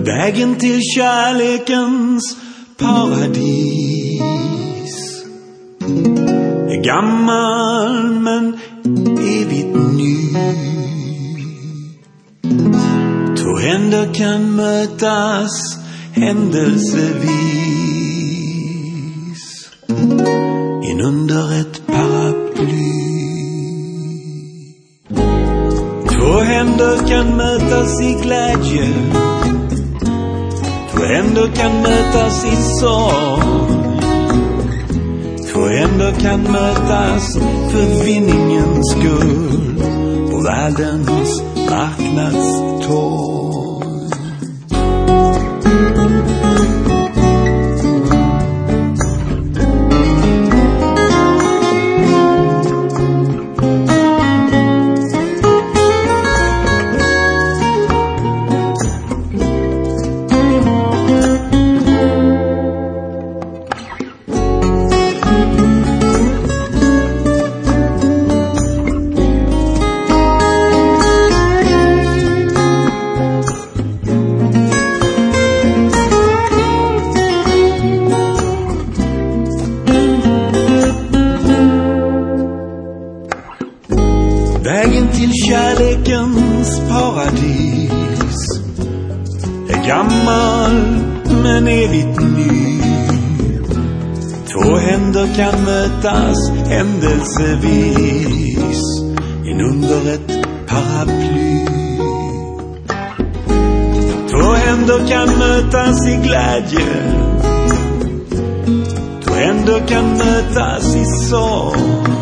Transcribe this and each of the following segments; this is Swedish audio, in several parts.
Vägen till kärlekens paradis är gammal men evigt ny. Två händer kan mötas händelsevis in under ett paraply. Två händer kan mötas i glädje, två händer kan mötas i sorg. Två händer kan mötas för vinningens skull på världens marknadstorg. Vägen till kärlekens paradis är gammal men evigt ny. Två händer kan mötas händelsevis in under ett paraply. Två händer kan mötas i glädje, två händer kan mötas i sorg.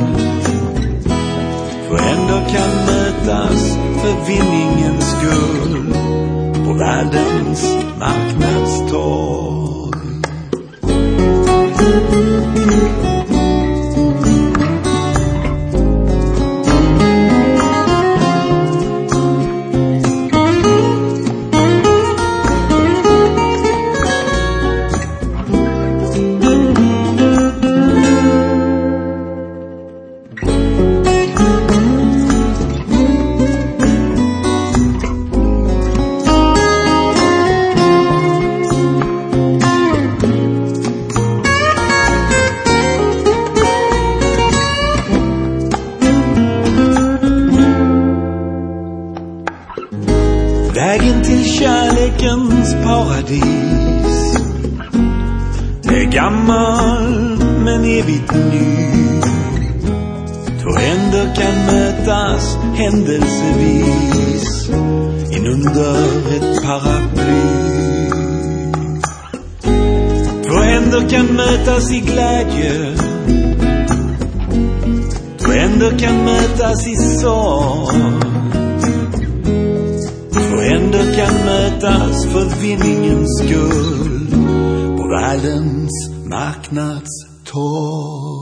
Två händer kan mötas för vinningens skull på världens marknadstorg. Vägen till kärlekens paradis är gammal men evigt ny. Två händer kan mötas händelsevis in under ett paraply. Två händer kan mötas i glädje, två händer kan mötas i sorg. Två händer kan mötas för vinningens skull på världens marknadstorg.